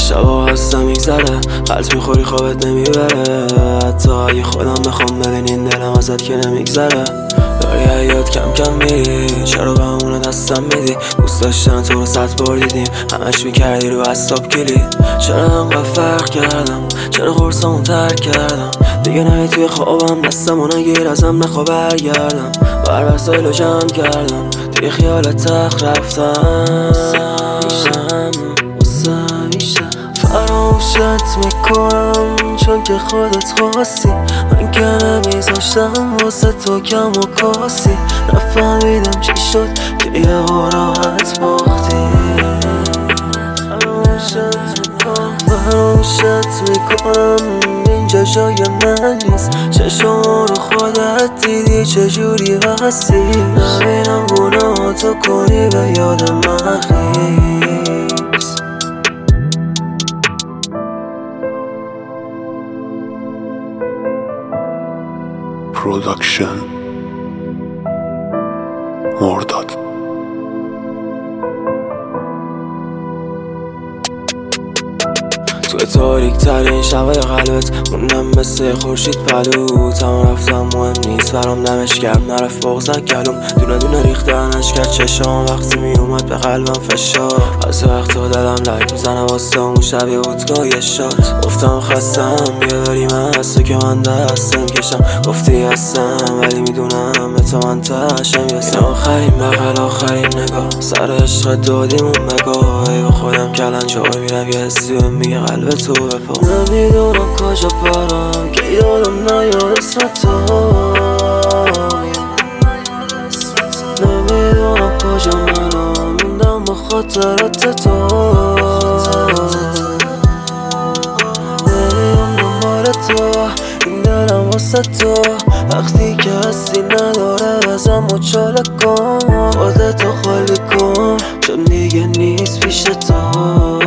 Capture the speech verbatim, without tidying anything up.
شبا هستم میگذره، قلط میخوری خوابت نمیبره. حتی اگه خودم بخوام ببینین دلم ازت که نمیگذره. داری حیات کم کم میری، چرا به همونه دستم میدی؟ دوست داشتن تو رو صد بار دیدیم، همش میکردی رو اصاب کلی. چرا انقدر فرق کردم؟ چرا قرصامون ترک کردم؟ دیگه نهی توی خوابم، دستمو نگیر ازم نخوا برگردم. بر وسایلو جمع کردم، توی خیالت تخت رفتم. فراموشت میکنم چون که خودت خواستی، من که نمیذاشتم واسه تو کم و کاسی. نفهمیدم چی شد که یه راحت باختی. فراموشت میکنم اینجا جای من نیست، چشم رو خودت دیدی چجوری بستی. نبینم گناهاتو کنی به یاد من خیز. پروداکشن مرداد. توی تاریک ترین شبای قلبت موندم مثل خورشید پلو. تمام رفتم مهم نیست برام، دمش گرم نرفت بغزن کلوم. دونه دونه ریختنش کرد چشام وقتی می اومد به قلبم فشار. از وقتا دلم لک میزنه واسه اون شب یه وودکا یه شات. گفتم خستم بیا بریم از تو که من دست نمیکشم. گفتی هستم ولی میدونم به تو من تشم یستم. آخرین بغل آخرین نگاه سر عشق دادیمون بگاه. ای با خودم کلنجار میرم یه حسی بهم میگه قلب تو بپا. نمیدونم کجا برم که یادم نیاد اسم تو. نمیدونم کجا منم موندم با خاطرات تو. نمیدونم دنبال تو این دلم واسه تو. وقتی که هستی نداره بزن مچاله کن. خودتو خالی کن چون دیگه نیست پیش تو.